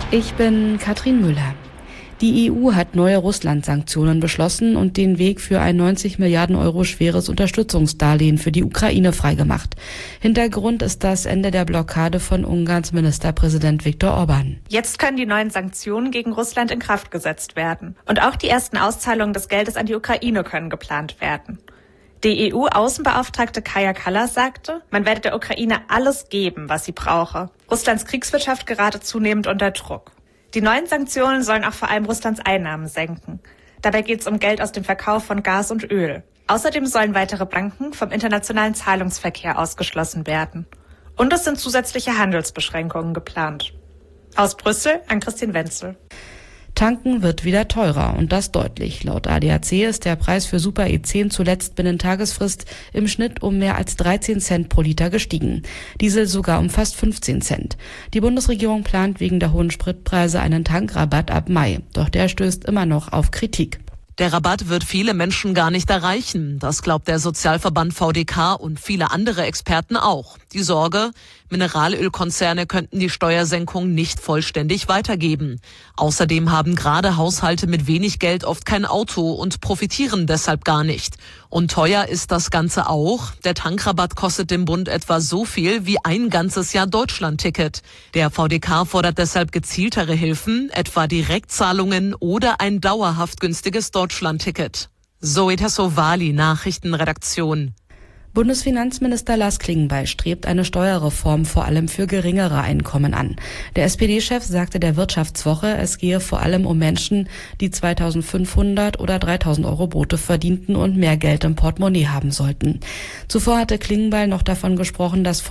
Ich bin Katrin Müller. Die EU hat neue Russland-Sanktionen beschlossen und den Weg für ein 90 Milliarden Euro schweres Unterstützungsdarlehen für die Ukraine freigemacht. Hintergrund ist das Ende der Blockade von Ungarns Ministerpräsident Viktor Orbán. Jetzt können die neuen Sanktionen gegen Russland in Kraft gesetzt werden. Und auch die ersten Auszahlungen des Geldes an die Ukraine können geplant werden. Die EU-Außenbeauftragte Kaja Kallas sagte, man werde der Ukraine alles geben, was sie brauche. Russlands Kriegswirtschaft gerate zunehmend unter Druck. Die neuen Sanktionen sollen auch vor allem Russlands Einnahmen senken. Dabei geht es um Geld aus dem Verkauf von Gas und Öl. Außerdem sollen weitere Banken vom internationalen Zahlungsverkehr ausgeschlossen werden. Und es sind zusätzliche Handelsbeschränkungen geplant. Aus Brüssel an Christine Wenzel. Tanken wird wieder teurer und das deutlich. Laut ADAC ist der Preis für Super E10 zuletzt binnen Tagesfrist im Schnitt um mehr als 13 Cent pro Liter gestiegen. Diesel sogar um fast 15 Cent. Die Bundesregierung plant wegen der hohen Spritpreise einen Tankrabatt ab Mai. Doch der stößt immer noch auf Kritik. Der Rabatt wird viele Menschen gar nicht erreichen. Das glaubt der Sozialverband VDK und viele andere Experten auch. Die Sorge, Mineralölkonzerne könnten die Steuersenkung nicht vollständig weitergeben. Außerdem haben gerade Haushalte mit wenig Geld oft kein Auto und profitieren deshalb gar nicht. Und teuer ist das Ganze auch. Der Tankrabatt kostet dem Bund etwa so viel wie ein ganzes Jahr Deutschland-Ticket. Der VDK fordert deshalb gezieltere Hilfen, etwa Direktzahlungen oder ein dauerhaft günstiges Deutschland-Ticket. Zoe Tassovali, Nachrichtenredaktion. Bundesfinanzminister Lars Klingbeil strebt eine Steuerreform vor allem für geringere Einkommen an. Der SPD-Chef sagte der Wirtschaftswoche, es gehe vor allem um Menschen, die 2.500 oder 3.000 Euro brutto verdienten und mehr Geld im Portemonnaie haben sollten. Zuvor hatte Klingbeil noch davon gesprochen, dass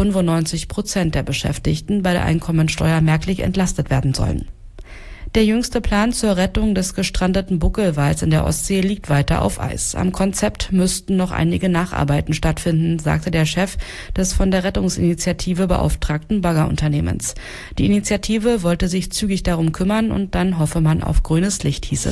95% der Beschäftigten bei der Einkommensteuer merklich entlastet werden sollen. Der jüngste Plan zur Rettung des gestrandeten Buckelwals in der Ostsee liegt weiter auf Eis. Am Konzept müssten noch einige Nacharbeiten stattfinden, sagte der Chef des von der Rettungsinitiative beauftragten Baggerunternehmens. Die Initiative wollte sich zügig darum kümmern und dann hoffe man auf grünes Licht, hieß es.